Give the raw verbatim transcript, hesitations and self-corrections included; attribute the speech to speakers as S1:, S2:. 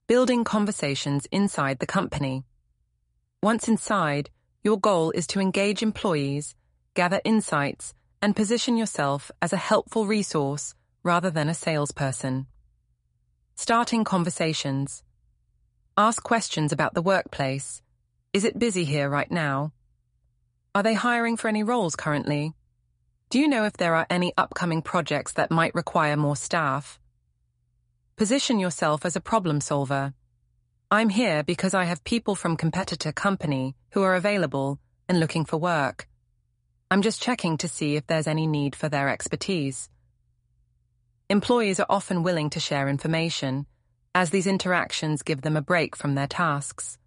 S1: Building conversations inside the company. Once inside, your goal is to engage employees, gather insights, and position yourself as a helpful resource rather than a salesperson. Starting conversations. Ask questions about the workplace. Is it busy here right now? Are they hiring for any roles currently? Do you know if there are any upcoming projects that might require more staff? Position yourself as a problem solver. I'm here because I have people from competitor company who are available and looking for work. I'm just checking to see if there's any need for their expertise. Employees are often willing to share information, as these interactions give them a break from their tasks.